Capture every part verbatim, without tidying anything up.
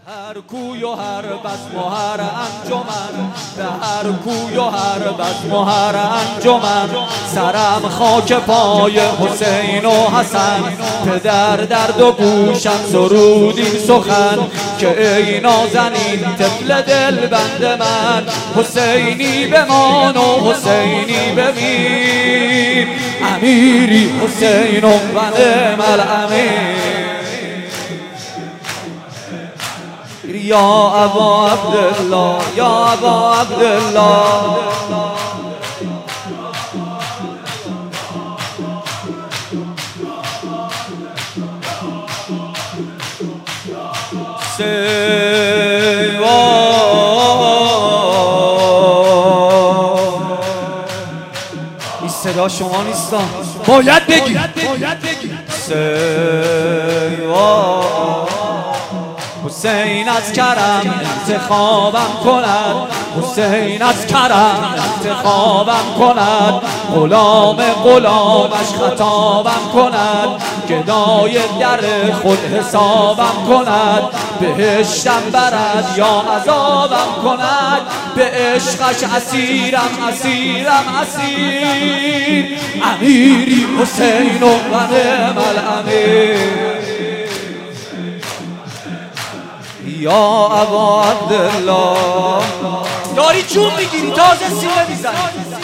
هر کوی و هر بزم و هر انجمن، به هر کوی و هر بزم و هر انجمن، سرم خاک پای حسین و حسن، پدر در دو گوشم سرود این سخن، که ای نازنین طفل دل بند من، حسینی بمان و حسینی بمیر، امیری حسین و نعم الامیر. یا ابا عبدالله یا ابا عبدالله سیوا این صدا شما نیستم، باید بگی سیوا حسین از کرم انتخابم کند، حسین از کرم انتخابم کند، غلام غلامش خطابم کند، گدای در خود حسابم کند، بهشتم برد یا عذابم کند، به عشقش اسیرم اسیرم اسیر، امیری حسین و نعم الامیر. یا ابا عبدالله داری چون میگیری تازه سینه میزنی.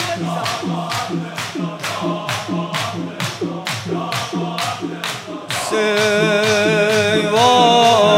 سیوا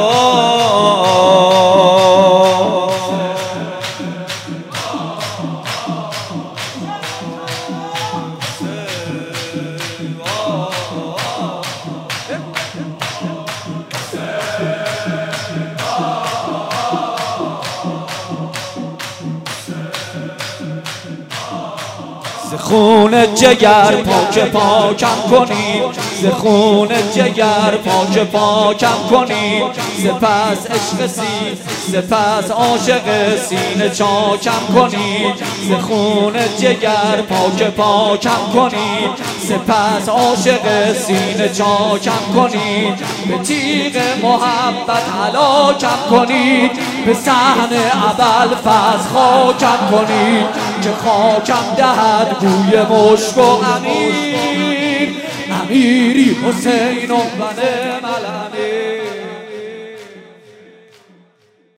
ز خون جگر پاک پاکم کنید، ز خون جگر پاک پاکم کنید، سپس عشق سین سپس عاشق سینه چاکم کنید، ز خون جگر پاک پاکم کنید، سپس عاشق سینه چاکم کنید، به تیغ محبت هلاکم کنید، به صحن ابوالفضل خاکم کنید، که خاکم دهد بوی مشک و امیر، امیری حسین و نعم الامیر.